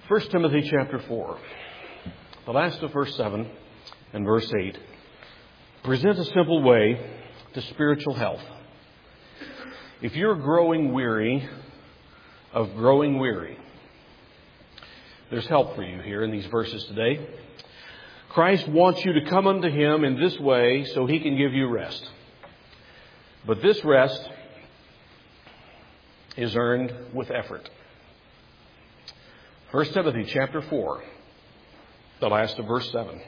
1 Timothy chapter 4, the last of verse 7 and verse 8, present a simple way to spiritual health. If you're growing weary of growing weary, there's help for you here in these verses today. Christ wants you to come unto Him in this way so He can give you rest. But this rest is earned with effort. 1 Timothy chapter 4, the last of verse 7.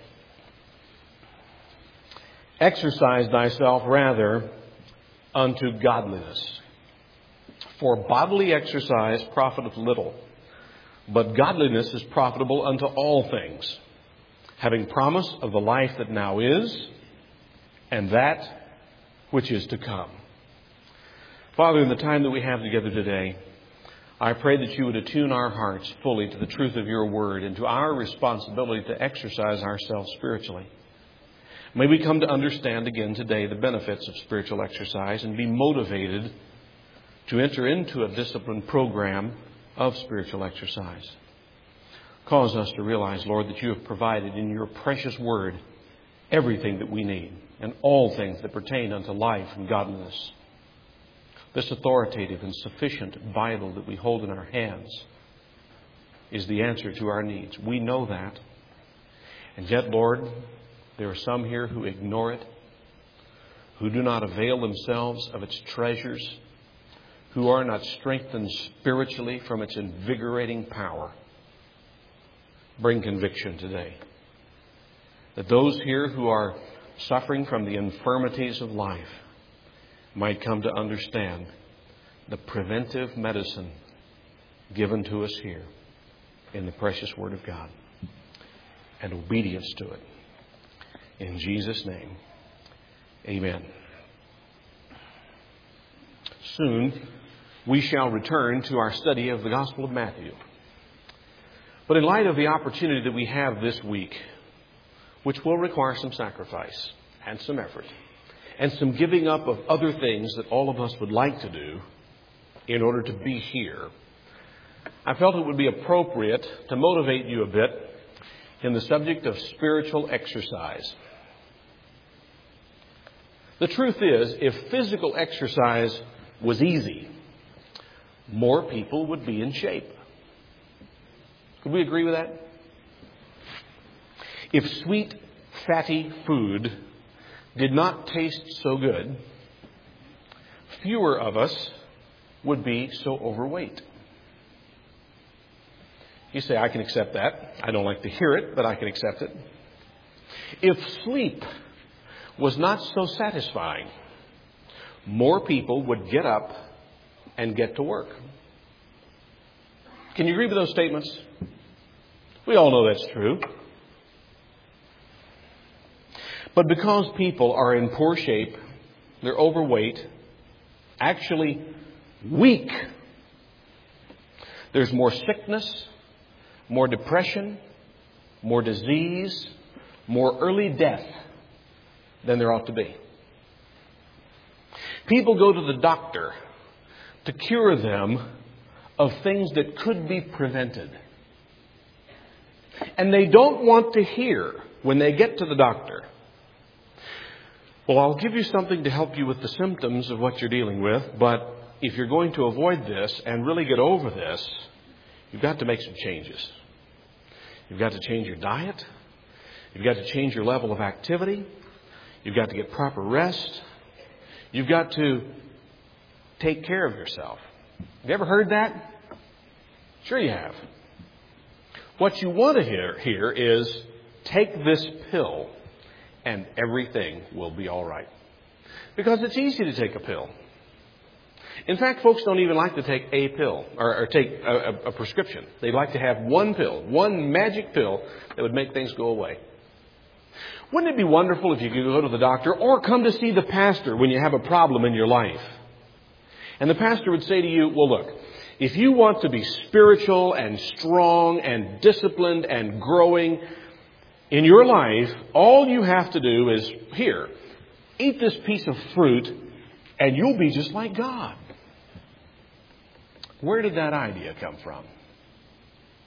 Exercise thyself rather unto godliness. For bodily exercise profiteth little, but godliness is profitable unto all things, having promise of the life that now is, and that which is to come. Father, in the time that we have together today, I pray that you would attune our hearts fully to the truth of your word and to our responsibility to exercise ourselves spiritually. May we come to understand again today the benefits of spiritual exercise and be motivated to enter into a disciplined program of spiritual exercise. Cause us to realize, Lord, that you have provided in your precious word everything that we need and all things that pertain unto life and godliness. This authoritative and sufficient Bible that we hold in our hands is the answer to our needs. We know that. And yet, Lord, there are some here who ignore it, who do not avail themselves of its treasures, who are not strengthened spiritually from its invigorating power. Bring conviction today that those here who are suffering from the infirmities of life might come to understand the preventive medicine given to us here in the precious Word of God and obedience to it. In Jesus' name, amen. Soon we shall return to our study of the Gospel of Matthew. But in light of the opportunity that we have this week, which will require some sacrifice and some effort, and some giving up of other things that all of us would like to do in order to be here, I felt it would be appropriate to motivate you a bit in the subject of spiritual exercise. The truth is, if physical exercise was easy, more people would be in shape. Could we agree with that? If sweet, fatty food did not taste so good, fewer of us would be so overweight. You say, I can accept that. I don't like to hear it, but I can accept it. If sleep was not so satisfying, more people would get up and get to work. Can you agree with those statements? We all know that's true. But because people are in poor shape, they're overweight, actually weak, there's more sickness, more depression, more disease, more early death than there ought to be. People go to the doctor to cure them of things that could be prevented. And they don't want to hear when they get to the doctor, well, I'll give you something to help you with the symptoms of what you're dealing with, but if you're going to avoid this and really get over this, you've got to make some changes. You've got to change your diet. You've got to change your level of activity. You've got to get proper rest. You've got to take care of yourself. Have you ever heard that? Sure you have. What you want to hear is, take this pill and everything will be all right. Because it's easy to take a pill. In fact, folks don't even like to take a pill or take a prescription. They like to have one pill, one magic pill that would make things go away. Wouldn't it be wonderful if you could go to the doctor or come to see the pastor when you have a problem in your life? And the pastor would say to you, well, look, if you want to be spiritual and strong and disciplined and growing in your life, all you have to do is, here, eat this piece of fruit and you'll be just like God. Where did that idea come from?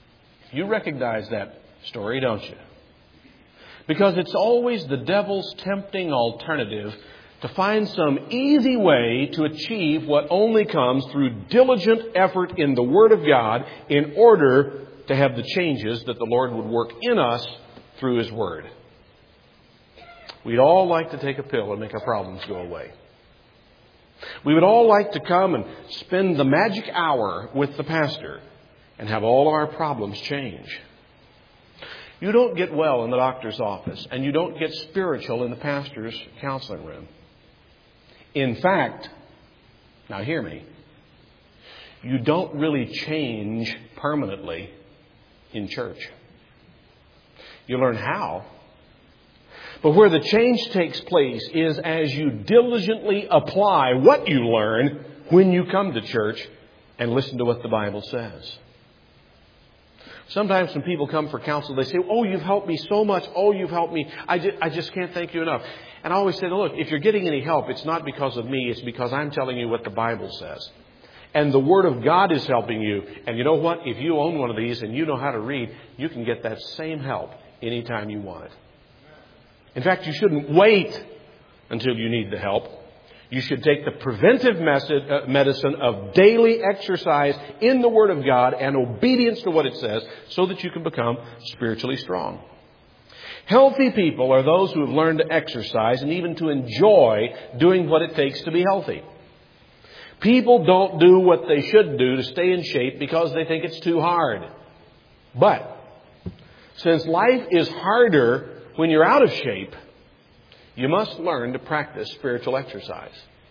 You recognize that story, don't you? Because it's always the devil's tempting alternative to find some easy way to achieve what only comes through diligent effort in the Word of God in order to have the changes that the Lord would work in us through His Word. We'd all like to take a pill and make our problems go away. We would all like to come and spend the magic hour with the pastor and have all of our problems change. You don't get well in the doctor's office, and you don't get spiritual in the pastor's counseling room. In fact, now hear me, you don't really change permanently in church. You learn how. But where the change takes place is as you diligently apply what you learn when you come to church and listen to what the Bible says. Sometimes when people come for counsel, they say, "Oh, you've helped me so much. Oh, you've helped me. I just can't thank you enough." And I always say, look, if you're getting any help, it's not because of me. It's because I'm telling you what the Bible says. And the Word of God is helping you. And you know what? If you own one of these and you know how to read, you can get that same help anytime you want it. In fact, you shouldn't wait until you need the help. You should take the preventive medicine of daily exercise in the Word of God and obedience to what it says so that you can become spiritually strong. Healthy people are those who have learned to exercise and even to enjoy doing what it takes to be healthy. People don't do what they should do to stay in shape because they think it's too hard. But since life is harder when you're out of shape, you must learn to practice spiritual exercise.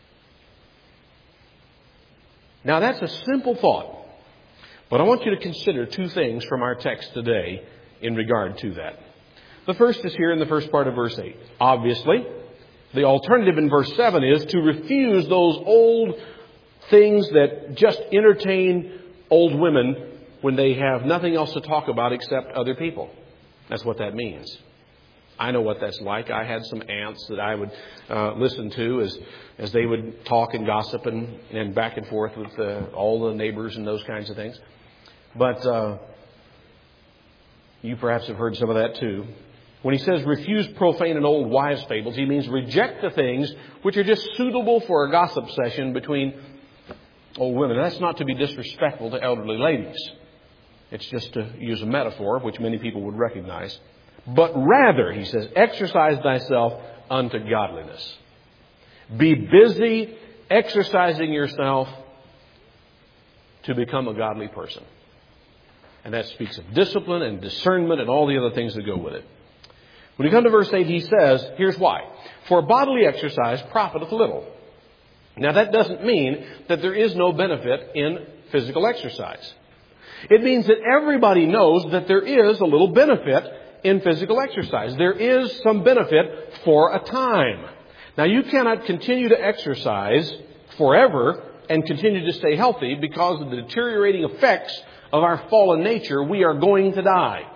Now that's a simple thought, but I want you to consider two things from our text today in regard to that. The first is here in the first part of verse 8. Obviously, the alternative in verse 7 is to refuse those old things that just entertain old women when they have nothing else to talk about except other people. That's what that means. I know what that's like. I had some aunts that I would listen to as they would talk and gossip and back and forth with all the neighbors and those kinds of things. But you perhaps have heard some of that too. When he says refuse profane and old wives' fables, he means reject the things which are just suitable for a gossip session between old women. That's not to be disrespectful to elderly ladies. It's just to use a metaphor, which many people would recognize. But rather, he says, exercise thyself unto godliness. Be busy exercising yourself to become a godly person. And that speaks of discipline and discernment and all the other things that go with it. When you come to verse 8, he says, here's why. For bodily exercise profiteth little. Now that doesn't mean that there is no benefit in physical exercise. It means that everybody knows that there is a little benefit in physical exercise. There is some benefit for a time. Now you cannot continue to exercise forever and continue to stay healthy because of the deteriorating effects of our fallen nature. We are going to die.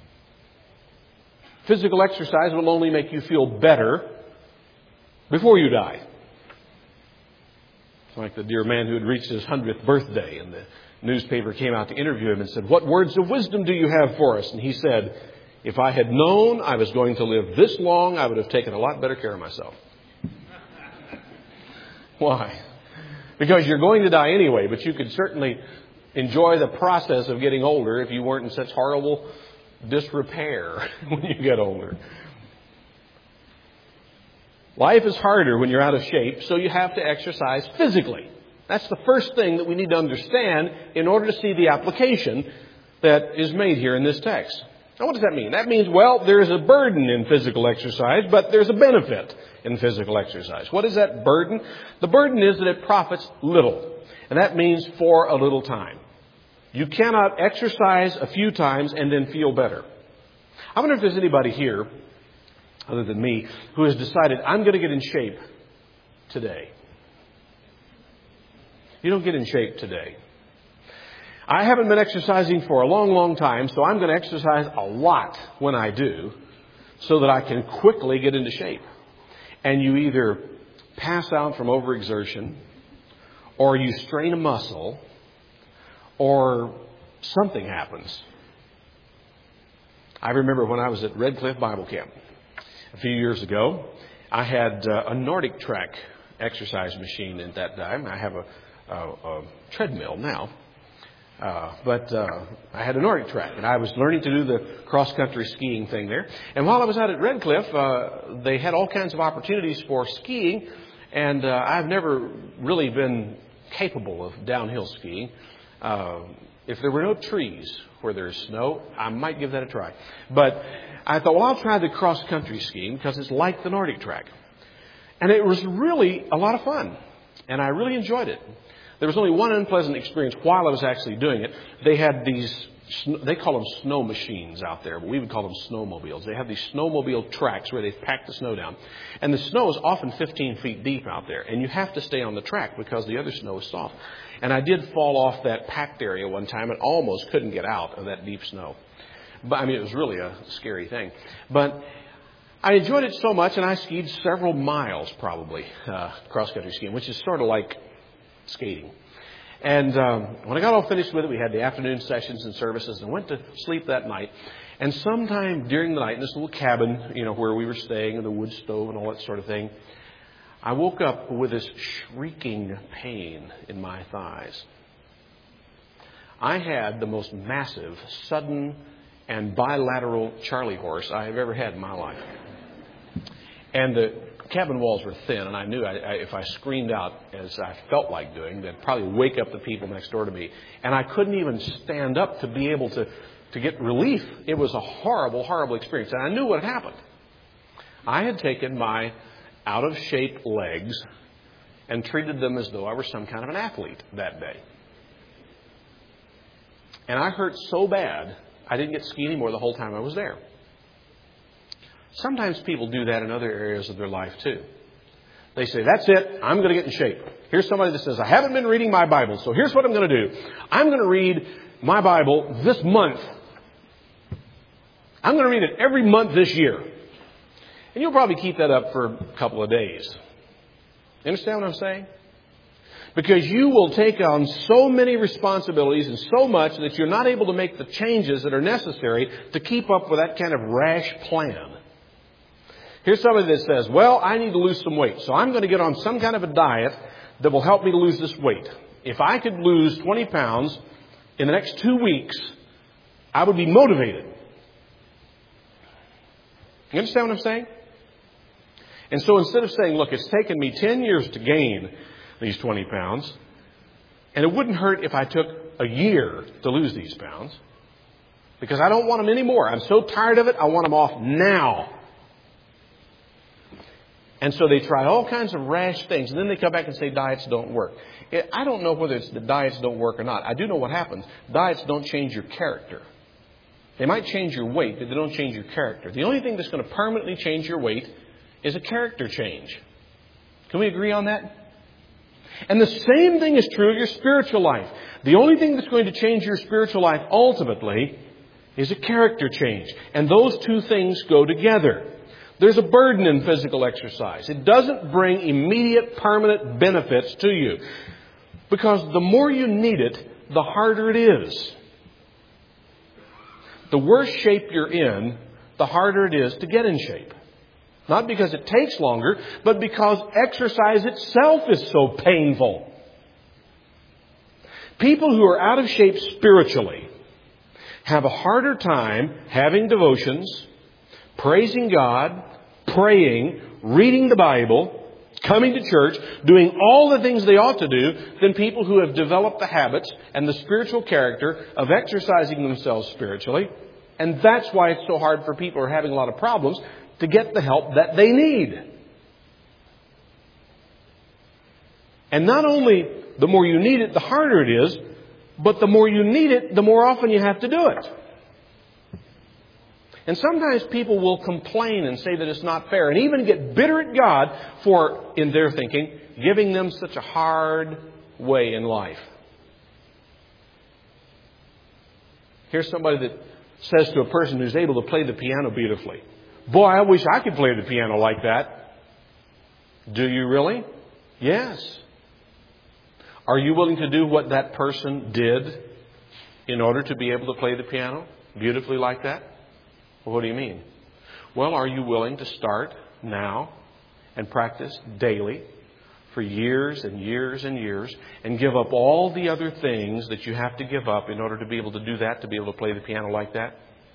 Physical exercise will only make you feel better before you die. It's like the dear man who had reached his 100th birthday, and the newspaper came out to interview him and said, "What words of wisdom do you have for us?" And he said, "If I had known I was going to live this long, I would have taken a lot better care of myself." Why? Because you're going to die anyway, but you could certainly enjoy the process of getting older if you weren't in such horrible disrepair when you get older. Life is harder when you're out of shape, so you have to exercise physically. That's the first thing that we need to understand in order to see the application that is made here in this text. Now, what does that mean? That means, well, there is a burden in physical exercise, but there's a benefit in physical exercise. What is that burden? The burden is that it profits little, and that means for a little time. You cannot exercise a few times and then feel better. I wonder if there's anybody here, other than me, who has decided, I'm going to get in shape today. You don't get in shape today. I haven't been exercising for a long, long time, so I'm going to exercise a lot when I do so that I can quickly get into shape. And you either pass out from overexertion, or you strain a muscle, or something happens. I remember when I was at Red Cliff Bible Camp a few years ago, I had a Nordic Track exercise machine at that time. I have a treadmill now. But I had a Nordic Track, and I was learning to do the cross-country skiing thing there. And while I was out at Red Cliff, they had all kinds of opportunities for skiing, and I've never really been capable of downhill skiing. If there were no trees where there's snow, I might give that a try. But I thought, well, I'll try the cross-country skiing because it's like the Nordic Track. And it was really a lot of fun, and I really enjoyed it. There was only one unpleasant experience while I was actually doing it. They had these, they call them snow machines out there, but we would call them snowmobiles. They have these snowmobile tracks where they pack the snow down. And the snow is often 15 feet deep out there. And you have to stay on the track because the other snow is soft. And I did fall off that packed area one time and almost couldn't get out of that deep snow. But I mean, it was really a scary thing. But I enjoyed it so much, and I skied several miles probably, cross-country skiing, which is sort of like skating. And when I got all finished with it, we had the afternoon sessions and services and went to sleep that night. And sometime during the night, in this little cabin, where we were staying, and the wood stove and all that sort of thing, I woke up with this shrieking pain in my thighs. I had the most massive, sudden, and bilateral Charlie horse I have ever had in my life. And the cabin walls were thin, and I knew if I screamed out as I felt like doing, that'd probably wake up the people next door to me. And I couldn't even stand up to be able to get relief. It was a horrible, horrible experience. And I knew what had happened. I had taken my out-of-shape legs and treated them as though I were some kind of an athlete that day. And I hurt so bad, I didn't get to ski anymore the whole time I was there. Sometimes people do that in other areas of their life too. They say, that's it, I'm going to get in shape. Here's somebody that says, I haven't been reading my Bible, so here's what I'm going to do. I'm going to read my Bible this month. I'm going to read it every month this year. And you'll probably keep that up for a couple of days. You understand what I'm saying? Because you will take on so many responsibilities and so much that you're not able to make the changes that are necessary to keep up with that kind of rash plan. Here's somebody that says, well, I need to lose some weight, so I'm going to get on some kind of a diet that will help me to lose this weight. If I could lose 20 pounds in the next 2 weeks, I would be motivated. You understand what I'm saying? And so instead of saying, look, it's taken me 10 years to gain these 20 pounds, and it wouldn't hurt if I took a year to lose these pounds, because I don't want them anymore. I'm so tired of it, I want them off now. And so they try all kinds of rash things, and then they come back and say diets don't work. I don't know whether it's the diets don't work or not. I do know what happens. Diets don't change your character. They might change your weight, but they don't change your character. The only thing that's going to permanently change your weight is a character change. Can we agree on that? And the same thing is true of your spiritual life. The only thing that's going to change your spiritual life ultimately is a character change. And those two things go together. There's a burden in physical exercise. It doesn't bring immediate, permanent benefits to you. Because the more you need it, the harder it is. The worse shape you're in, the harder it is to get in shape. Not because it takes longer, but because exercise itself is so painful. People who are out of shape spiritually have a harder time having devotions, praising God, praying, reading the Bible, coming to church, doing all the things they ought to do than people who have developed the habits and the spiritual character of exercising themselves spiritually. And that's why it's so hard for people who are having a lot of problems to get the help that they need. And not only the more you need it, the harder it is, but the more you need it, the more often you have to do it. And sometimes people will complain and say that it's not fair, and even get bitter at God for, in their thinking, giving them such a hard way in life. Here's somebody that says to a person who's able to play the piano beautifully, boy, I wish I could play the piano like that. Do you really? Yes. Are you willing to do what that person did in order to be able to play the piano beautifully like that? Well, what do you mean? Well, are you willing to start now and practice daily for years and years and years and give up all the other things that you have to give up in order to be able to do that, to be able to play the piano like that?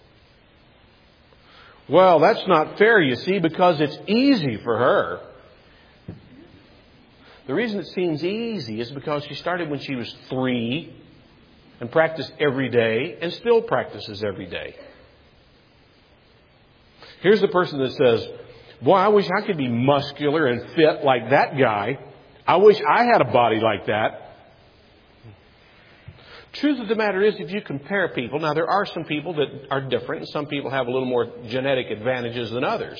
Well, that's not fair, you see, because it's easy for her. The reason it seems easy is because she started when she was 3 and practiced every day and still practices every day. Here's the person that says, boy, I wish I could be muscular and fit like that guy. I wish I had a body like that. Truth of the matter is, if you compare people, now there are some people that are different, and some people have a little more genetic advantages than others.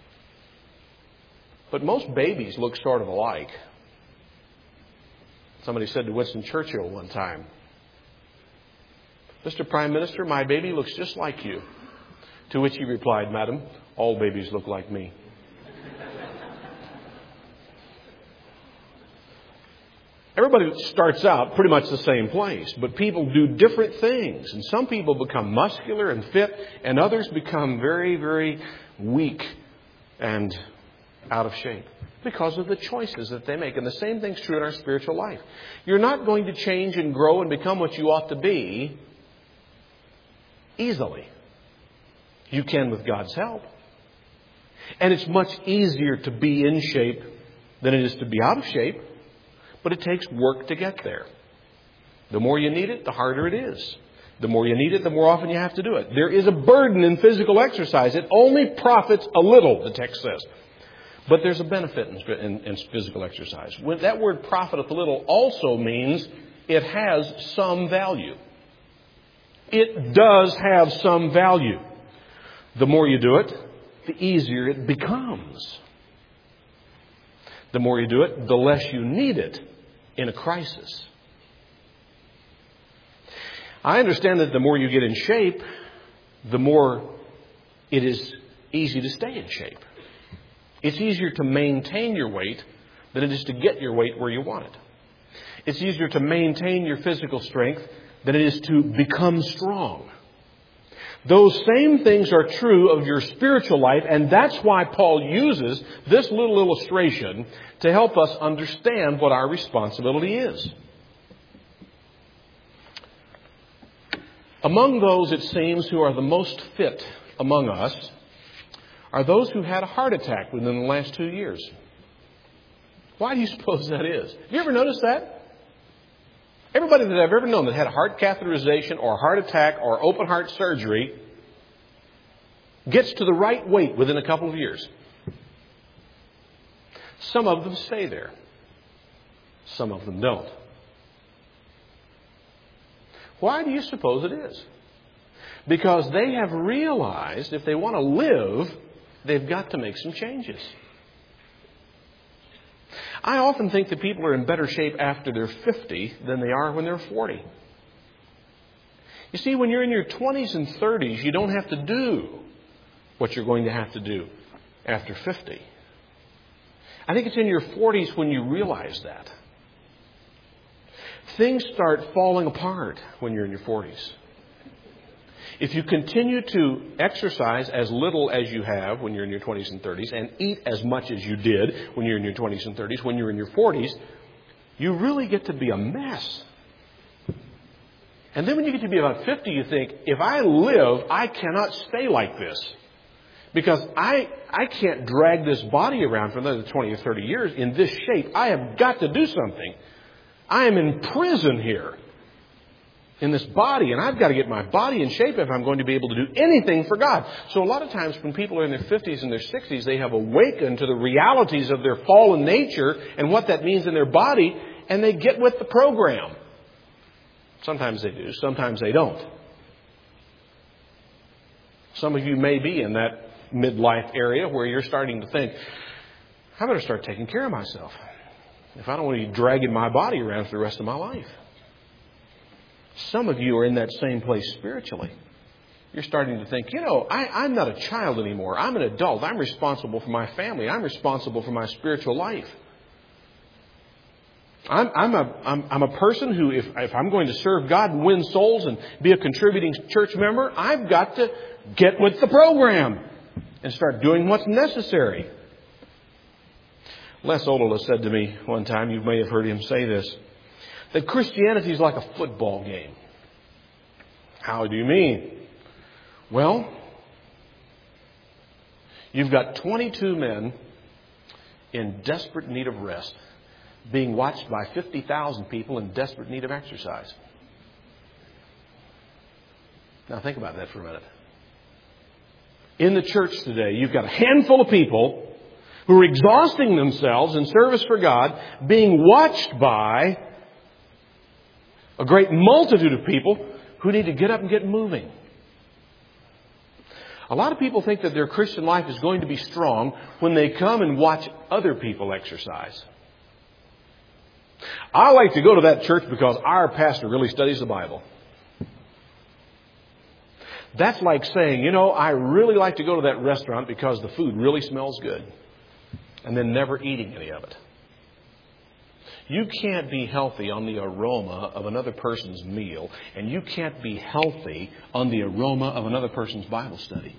But most babies look sort of alike. Somebody said to Winston Churchill one time, Mr. Prime Minister, my baby looks just like you. To which he replied, Madam, all babies look like me. Everybody starts out pretty much the same place, but people do different things. And some people become muscular and fit, and others become very, very weak and out of shape because of the choices that they make. And the same thing's true in our spiritual life. You're not going to change and grow and become what you ought to be easily. You can with God's help. And it's much easier to be in shape than it is to be out of shape. But it takes work to get there. The more you need it, the harder it is. The more you need it, the more often you have to do it. There is a burden in physical exercise. It only profits a little, the text says. But there's a benefit in physical exercise. When that word profiteth a little also means it has some value. It does have some value. The more you do it, the easier it becomes. The more you do it, the less you need it in a crisis. I understand that the more you get in shape, the more it is easy to stay in shape. It's easier to maintain your weight than it is to get your weight where you want it. It's easier to maintain your physical strength than it is to become strong. Those same things are true of your spiritual life, and that's why Paul uses this little illustration to help us understand what our responsibility is. Among those, it seems, who are the most fit among us are those who had a heart attack within the last 2 years. Why do you suppose that is? Have you ever noticed that? Everybody that I've ever known that had a heart catheterization or a heart attack or open heart surgery gets to the right weight within a couple of years. Some of them stay there. Some of them don't. Why do you suppose it is? Because they have realized if they want to live, they've got to make some changes. I often think that people are in better shape after they're 50 than they are when they're 40. You see, when you're in your 20s and 30s, you don't have to do what you're going to have to do after 50. I think it's in your 40s when you realize that. Things start falling apart when you're in your 40s. If you continue to exercise as little as you have when you're in your 20s and 30s and eat as much as you did when you're in your 20s and 30s, when you're in your 40s, you really get to be a mess. And then when you get to be about 50, you think, if I live, I cannot stay like this. Because I can't drag this body around for another 20 or 30 years in this shape. I have got to do something. I am in prison here in this body, and I've got to get my body in shape if I'm going to be able to do anything for God. So a lot of times when people are in their 50s and their 60s, they have awakened to the realities of their fallen nature and what that means in their body, and they get with the program. Sometimes they do, sometimes they don't. Some of you may be in that midlife area where you're starting to think, I better start taking care of myself if I don't want to be dragging my body around for the rest of my life. Some of you are in that same place spiritually. You're starting to think, I'm not a child anymore. I'm an adult. I'm responsible for my family. I'm responsible for my spiritual life. I'm a person who, if I'm going to serve God and win souls and be a contributing church member, I've got to get with the program and start doing what's necessary. Les Odola said to me one time, you may have heard him say this, that Christianity is like a football game. How do you mean? Well, you've got 22 men in desperate need of rest, being watched by 50,000 people in desperate need of exercise. Now think about that for a minute. In the church today, you've got a handful of people who are exhausting themselves in service for God, being watched by a great multitude of people who need to get up and get moving. A lot of people think that their Christian life is going to be strong when they come and watch other people exercise. I like to go to that church because our pastor really studies the Bible. That's like saying, I really like to go to that restaurant because the food really smells good, and then never eating any of it. You can't be healthy on the aroma of another person's meal, and you can't be healthy on the aroma of another person's Bible study.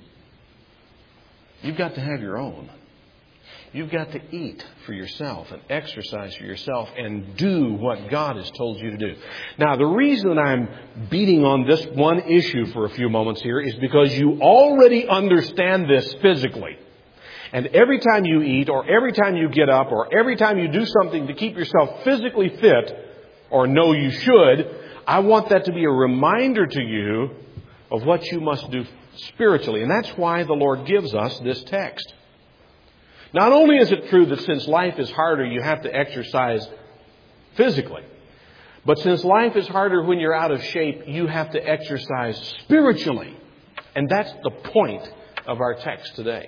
You've got to have your own. You've got to eat for yourself and exercise for yourself and do what God has told you to do. Now, the reason that I'm beating on this one issue for a few moments here is because you already understand this physically. And every time you eat, or every time you get up, or every time you do something to keep yourself physically fit, or know you should, I want that to be a reminder to you of what you must do spiritually. And that's why the Lord gives us this text. Not only is it true that since life is harder, you have to exercise physically. But since life is harder when you're out of shape, you have to exercise spiritually. And that's the point of our text today.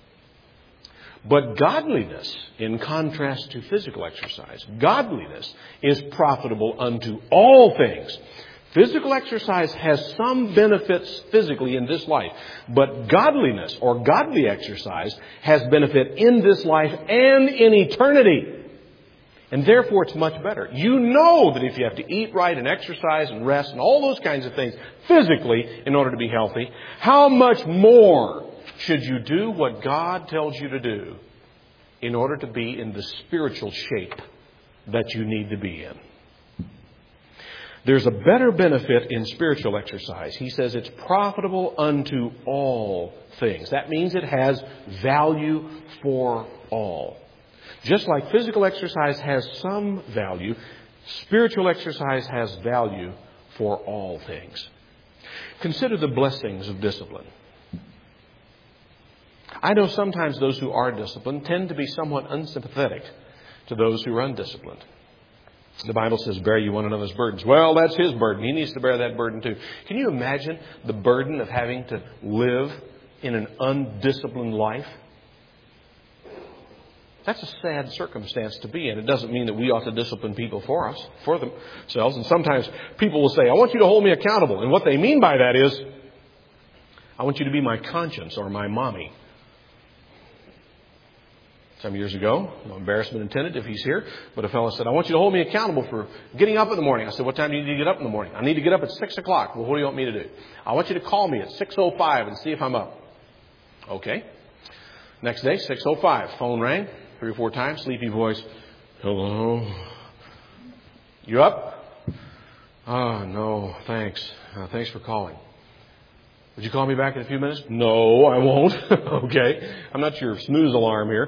But godliness, in contrast to physical exercise, godliness is profitable unto all things. Physical exercise has some benefits physically in this life, but godliness or godly exercise has benefit in this life and in eternity. And therefore it's much better. You know that if you have to eat right and exercise and rest and all those kinds of things physically in order to be healthy, how much more should you do what God tells you to do in order to be in the spiritual shape that you need to be in? There's a better benefit in spiritual exercise. He says it's profitable unto all things. That means it has value for all. Just like physical exercise has some value, spiritual exercise has value for all things. Consider the blessings of discipline. I know sometimes those who are disciplined tend to be somewhat unsympathetic to those who are undisciplined. The Bible says, bear you one another's burdens. Well, that's his burden. He needs to bear that burden too. Can you imagine the burden of having to live in an undisciplined life? That's a sad circumstance to be in. It doesn't mean that we ought to discipline people for themselves. And sometimes people will say, I want you to hold me accountable. And what they mean by that is, I want you to be my conscience or my mommy. Some years ago, no embarrassment intended if he's here, but a fellow said, I want you to hold me accountable for getting up in the morning. I said, what time do you need to get up in the morning? I need to get up at 6 o'clock. Well, what do you want me to do? I want you to call me at 6:05 and see if I'm up. Okay. Next day, 6:05. Phone rang 3 or 4 times. Sleepy voice. Hello. You up? Oh, no, thanks. Thanks for calling. Would you call me back in a few minutes? No, I won't. Okay. I'm not your snooze alarm here.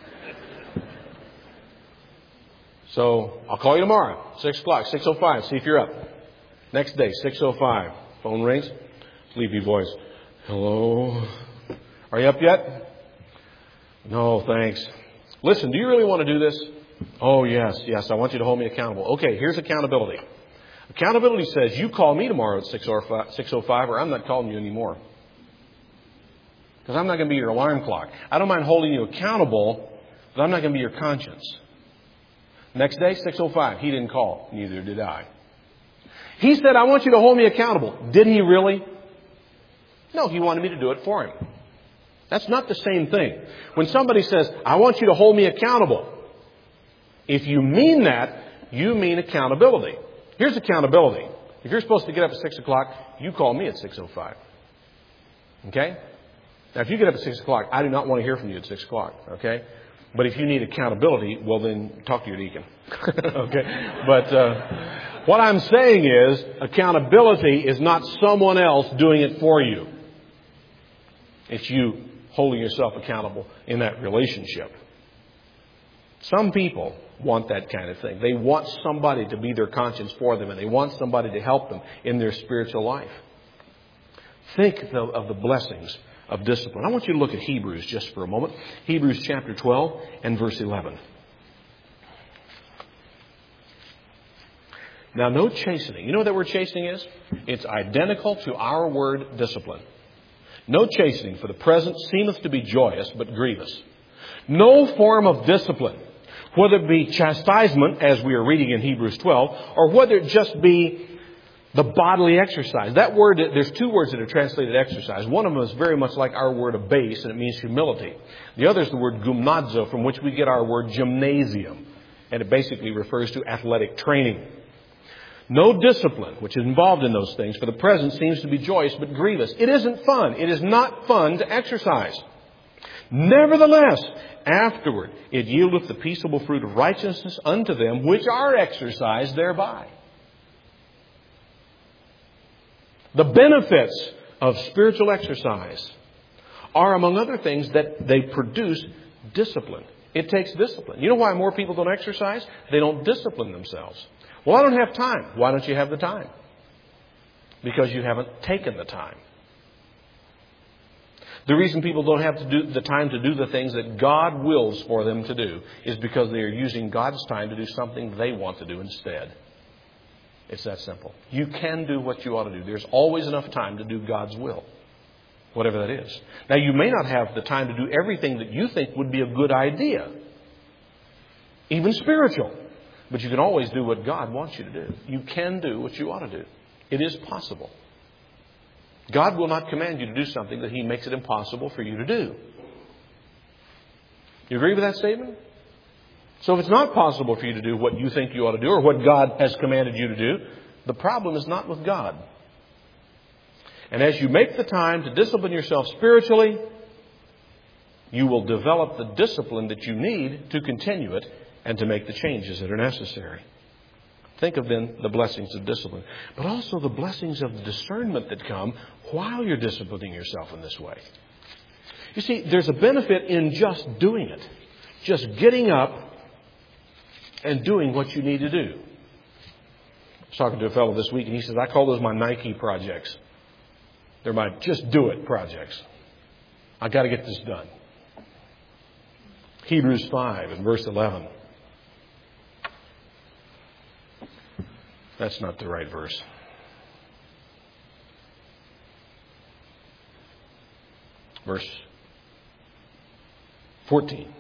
So I'll call you tomorrow, 6 o'clock, 6:05, see if you're up. Next day, 6:05. Phone rings. Sleepy voice. Hello? Are you up yet? No, thanks. Listen, do you really want to do this? Oh, yes. I want you to hold me accountable. Okay, here's accountability. Accountability says you call me tomorrow at 6:05 or I'm not calling you anymore. Because I'm not going to be your alarm clock. I don't mind holding you accountable, but I'm not going to be your conscience. Next day, 6:05. He didn't call. Neither did I. He said, I want you to hold me accountable. Did he really? No, he wanted me to do it for him. That's not the same thing. When somebody says, I want you to hold me accountable, if you mean that, you mean accountability. Here's accountability. If you're supposed to get up at 6 o'clock, you call me at 6:05. Okay? Now, if you get up at 6 o'clock, I do not want to hear from you at 6 o'clock. Okay? But if you need accountability, well, then talk to your deacon. Okay? But what I'm saying is accountability is not someone else doing it for you. It's you holding yourself accountable in that relationship. Some people want that kind of thing. They want somebody to be their conscience for them, and they want somebody to help them in their spiritual life. Think of the blessings of discipline. I want you to look at Hebrews just for a moment. Hebrews chapter 12 and verse 11. Now, no chastening. You know what that word chastening is? It's identical to our word discipline. No chastening for the present seemeth to be joyous, but grievous. No form of discipline, whether it be chastisement, as we are reading in Hebrews 12, or whether it just be the bodily exercise. That word, there's two words that are translated exercise. One of them is very much like our word abase, and it means humility. The other is the word gymnazo, from which we get our word gymnasium. And it basically refers to athletic training. No discipline, which is involved in those things, for the present seems to be joyous, but grievous. It isn't fun. It is not fun to exercise. Nevertheless, afterward, it yieldeth the peaceable fruit of righteousness unto them which are exercised thereby. The benefits of spiritual exercise are, among other things, that they produce discipline. It takes discipline. You know why more people don't exercise? They don't discipline themselves. Well, I don't have time. Why don't you have the time? Because you haven't taken the time. The reason people don't have the time to do the things that God wills for them to do is because they are using God's time to do something they want to do instead. It's that simple. You can do what you ought to do. There's always enough time to do God's will, whatever that is. Now, you may not have the time to do everything that you think would be a good idea, even spiritual. But you can always do what God wants you to do. You can do what you ought to do. It is possible. God will not command you to do something that He makes it impossible for you to do. You agree with that statement? So if it's not possible for you to do what you think you ought to do or what God has commanded you to do, the problem is not with God. And as you make the time to discipline yourself spiritually, you will develop the discipline that you need to continue it and to make the changes that are necessary. Think of then the blessings of discipline, but also the blessings of the discernment that come while you're disciplining yourself in this way. You see, there's a benefit in just doing it. Just getting up and doing what you need to do. I was talking to a fellow this week and he says, I call those my Nike projects. They're my just do it projects. I got to get this done. Hebrews 5 and verse 11. That's not the right verse. Verse 14.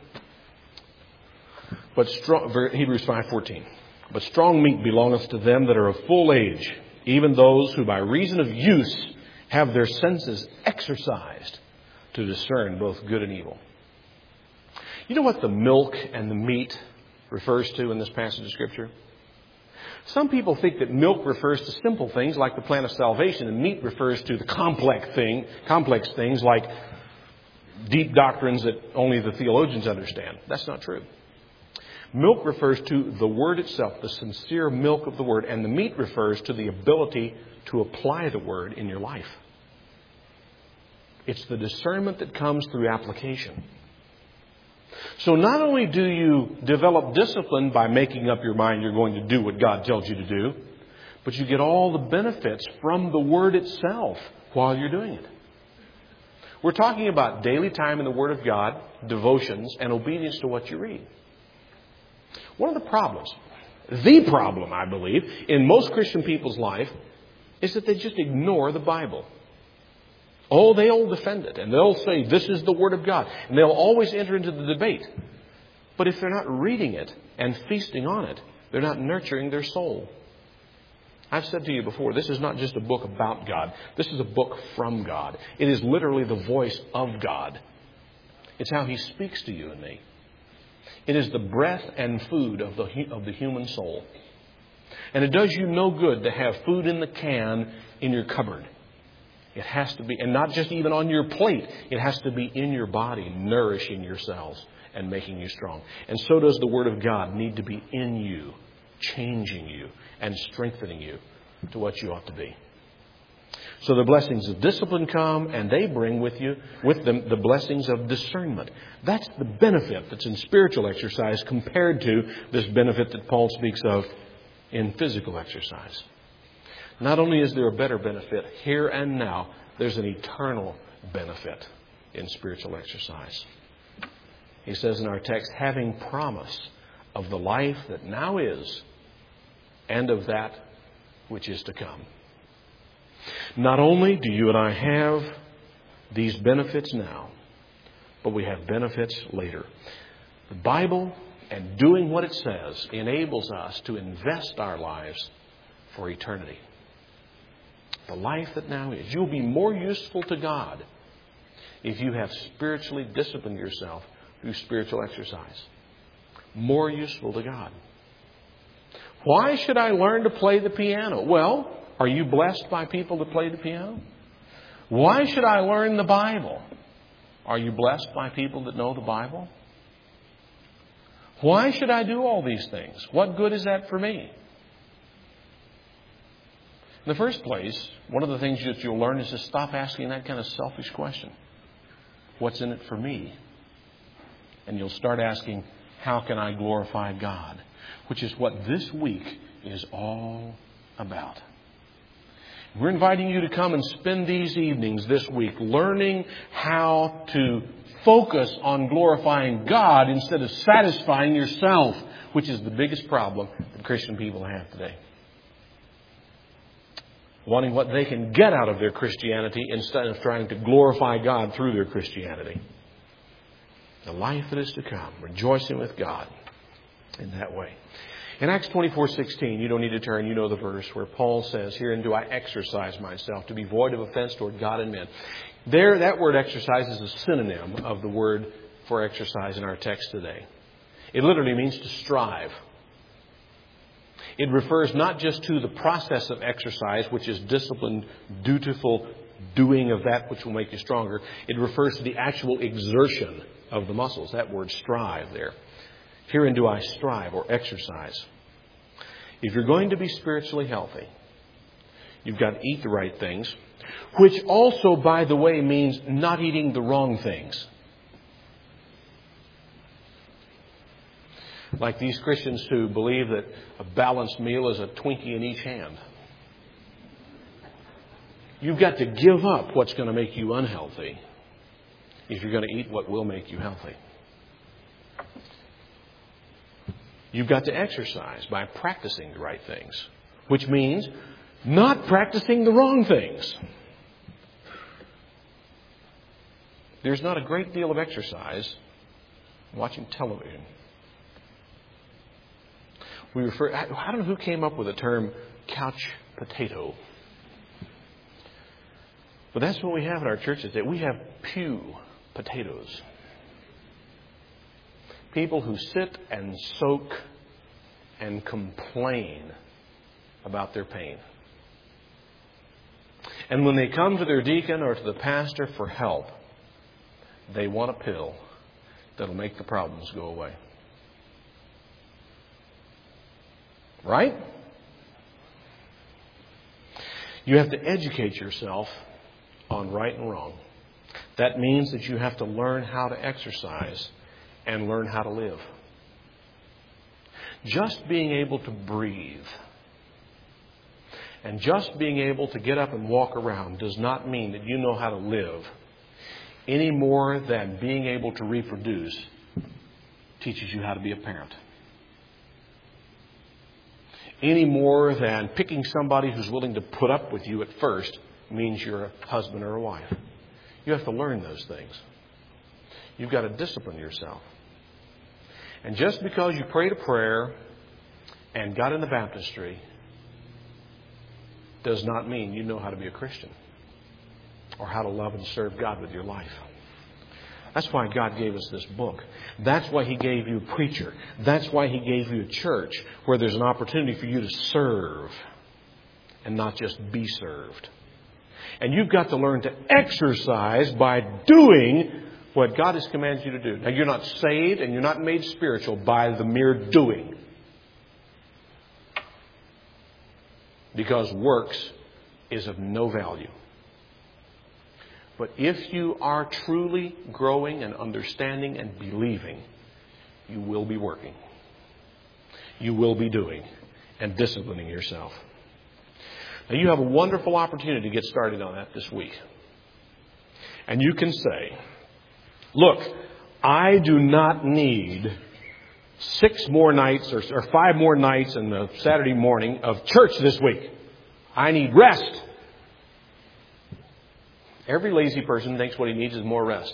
Hebrews 5:14. But strong meat belongeth to them that are of full age, even those who by reason of use have their senses exercised to discern both good and evil. You know what the milk and the meat refers to in this passage of Scripture? Some people think that milk refers to simple things like the plan of salvation, and meat refers to the complex things like deep doctrines that only the theologians understand. That's not true. Milk refers to the Word itself, the sincere milk of the Word, and the meat refers to the ability to apply the Word in your life. It's the discernment that comes through application. So not only do you develop discipline by making up your mind you're going to do what God tells you to do, but you get all the benefits from the Word itself while you're doing it. We're talking about daily time in the Word of God, devotions, and obedience to what you read. One of the problems, I believe, in most Christian people's life is that they just ignore the Bible. Oh, they'll defend it, and they'll say, this is the Word of God. And they'll always enter into the debate. But if they're not reading it and feasting on it, they're not nurturing their soul. I've said to you before, this is not just a book about God. This is a book from God. It is literally the voice of God. It's how He speaks to you and me. It is the breath and food of the human soul. And it does you no good to have food in the can in your cupboard. It has to be, and not just even on your plate. It has to be in your body, nourishing your cells and making you strong. And so does the Word of God need to be in you, changing you and strengthening you to what you ought to be. So the blessings of discipline come, and they bring with them the blessings of discernment. That's the benefit that's in spiritual exercise compared to this benefit that Paul speaks of in physical exercise. Not only is there a better benefit here and now, there's an eternal benefit in spiritual exercise. He says in our text, having promise of the life that now is and of that which is to come. Not only do you and I have these benefits now, but we have benefits later. The Bible and doing what it says enables us to invest our lives for eternity. The life that now is. You'll be more useful to God if you have spiritually disciplined yourself through spiritual exercise. More useful to God. Why should I learn to play the piano? Well, are you blessed by people that play the piano? Why should I learn the Bible? Are you blessed by people that know the Bible? Why should I do all these things? What good is that for me? In the first place, one of the things that you'll learn is to stop asking that kind of selfish question. What's in it for me? And you'll start asking, how can I glorify God? Which is what this week is all about. We're inviting you to come and spend these evenings this week learning how to focus on glorifying God instead of satisfying yourself, which is the biggest problem that Christian people have today. Wanting what they can get out of their Christianity instead of trying to glorify God through their Christianity. The life that is to come, rejoicing with God in that way. In Acts 24:16, you don't need to turn, you know the verse where Paul says, herein do I exercise myself to be void of offense toward God and men. There, that word exercise is a synonym of the word for exercise in our text today. It literally means to strive. It refers not just to the process of exercise, which is disciplined, dutiful doing of that which will make you stronger. It refers to the actual exertion of the muscles. That word strive there. Herein do I strive or exercise. If you're going to be spiritually healthy, you've got to eat the right things, which also, by the way, means not eating the wrong things. Like these Christians who believe that a balanced meal is a Twinkie in each hand. You've got to give up what's going to make you unhealthy if you're going to eat what will make you healthy. You've got to exercise by practicing the right things, which means not practicing the wrong things. There's not a great deal of exercise watching television. I don't know who came up with the term couch potato. But that's what we have in our churches today. We have pew potatoes. People who sit and soak and complain about their pain. And when they come to their deacon or to the pastor for help, they want a pill that'll make the problems go away. Right? You have to educate yourself on right and wrong. That means that you have to learn how to exercise and learn how to live. Just being able to breathe and just being able to get up and walk around does not mean that you know how to live any more than being able to reproduce teaches you how to be a parent. Any more than picking somebody who's willing to put up with you at first means you're a husband or a wife. You have to learn those things. You've got to discipline yourself. And just because you prayed a prayer and got in the baptistry does not mean you know how to be a Christian or how to love and serve God with your life. That's why God gave us this book. That's why He gave you a preacher. That's why He gave you a church where there's an opportunity for you to serve and not just be served. And you've got to learn to exercise by doing what God has commanded you to do. Now, you're not saved and you're not made spiritual by the mere doing. Because works is of no value. But if you are truly growing and understanding and believing, you will be working. You will be doing and disciplining yourself. Now, you have a wonderful opportunity to get started on that this week. And you can say, look, I do not need 6 more nights or 5 more nights in the Saturday morning of church this week. I need rest. Every lazy person thinks what he needs is more rest.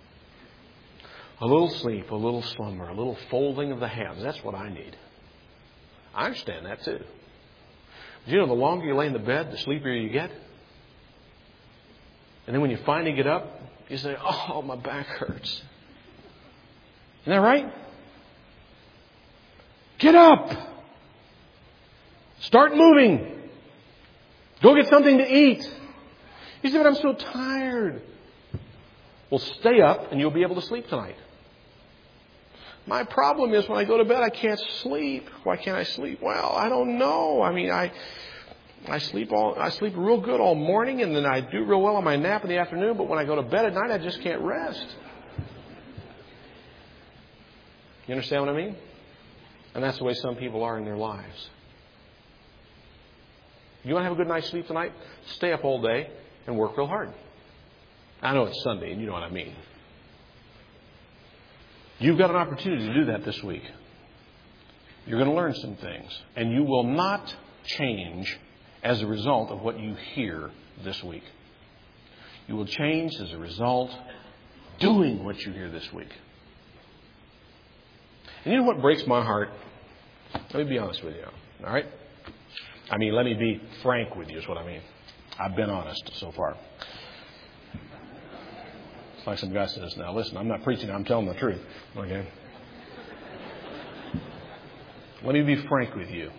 A little sleep, a little slumber, a little folding of the hands. That's what I need. I understand that too. But you know, the longer you lay in the bed, the sleepier you get. And then when you finally get up, you say, oh, my back hurts. Isn't that right? Get up. Start moving. Go get something to eat. You say, but I'm so tired. Well, stay up and you'll be able to sleep tonight. My problem is when I go to bed, I can't sleep. Why can't I sleep? Well, I don't know. I mean, I sleep real good all morning, and then I do real well on my nap in the afternoon. But when I go to bed at night, I just can't rest. You understand what I mean? And that's the way some people are in their lives. You want to have a good night's sleep tonight? Stay up all day and work real hard. I know it's Sunday, and you know what I mean. You've got an opportunity to do that this week. You're going to learn some things. And you will not change as a result of what you hear this week. You will change as a result doing what you hear this week. And you know what breaks my heart? Let me be honest with you. All right? I mean, let me be frank with you is what I mean. I've been honest so far. It's like some guy says, now listen, I'm not preaching, I'm telling the truth. Okay? Let me be frank with you.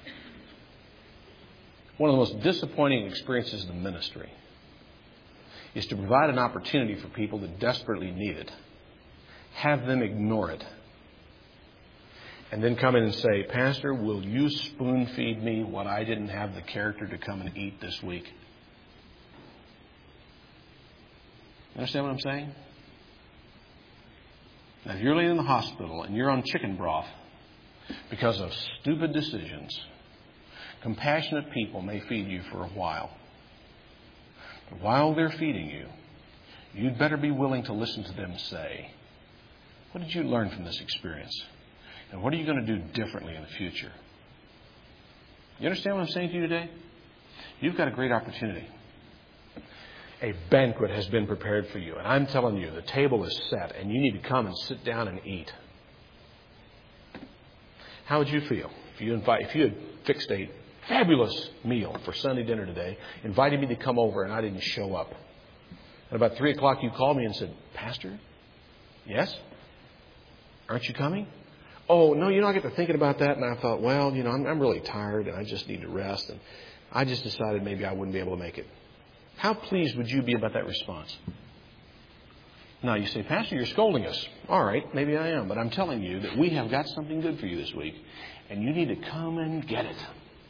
One of the most disappointing experiences in ministry is to provide an opportunity for people that desperately need it, have them ignore it, and then come in and say, Pastor, will you spoon feed me what I didn't have the character to come and eat this week? You understand what I'm saying? Now, if you're laying in the hospital and you're on chicken broth because of stupid decisions, compassionate people may feed you for a while. But while they're feeding you, you'd better be willing to listen to them say, what did you learn from this experience? And what are you going to do differently in the future? You understand what I'm saying to you today? You've got a great opportunity. A banquet has been prepared for you. And I'm telling you, the table is set and you need to come and sit down and eat. How would you feel if you had fixed a fabulous meal for Sunday dinner today, invited me to come over, and I didn't show up? And about 3 o'clock you called me and said, Pastor? Yes? Aren't you coming? Oh, no, I get to thinking about that, and I thought, well, I'm really tired, and I just need to rest, and I just decided maybe I wouldn't be able to make it. How pleased would you be about that response? Now, you say, Pastor, you're scolding us. All right, maybe I am, but I'm telling you that we have got something good for you this week, and you need to come and get it.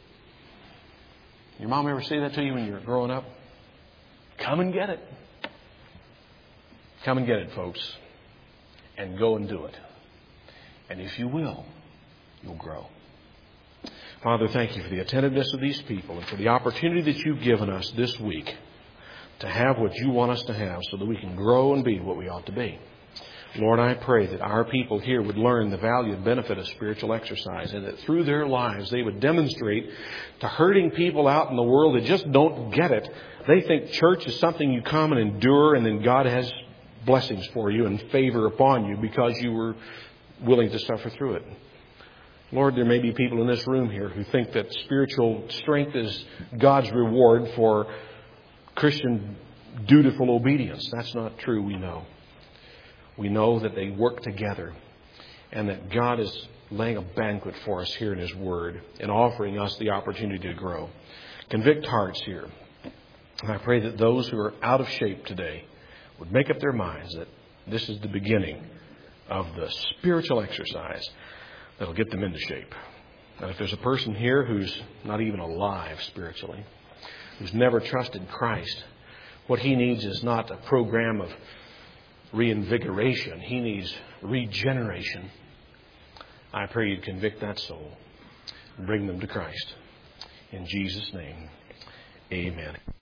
Your mom ever say that to you when you were growing up? Come and get it. Come and get it, folks, and go and do it. And if you will, you'll grow. Father, thank you for the attentiveness of these people and for the opportunity that you've given us this week to have what you want us to have so that we can grow and be what we ought to be. Lord, I pray that our people here would learn the value and benefit of spiritual exercise, and that through their lives they would demonstrate to hurting people out in the world that just don't get it. They think church is something you come and endure, and then God has blessings for you and favor upon you because you were willing to suffer through it. Lord, there may be people in this room here who think that spiritual strength is God's reward for Christian dutiful obedience. That's not true, we know. We know that they work together and that God is laying a banquet for us here in His Word and offering us the opportunity to grow. Convict hearts here. And I pray that those who are out of shape today would make up their minds that this is the beginning of the spiritual exercise that will get them into shape. And if there's a person here who's not even alive spiritually, who's never trusted Christ, what he needs is not a program of reinvigoration. He needs regeneration. I pray you'd convict that soul and bring them to Christ. In Jesus' name, amen.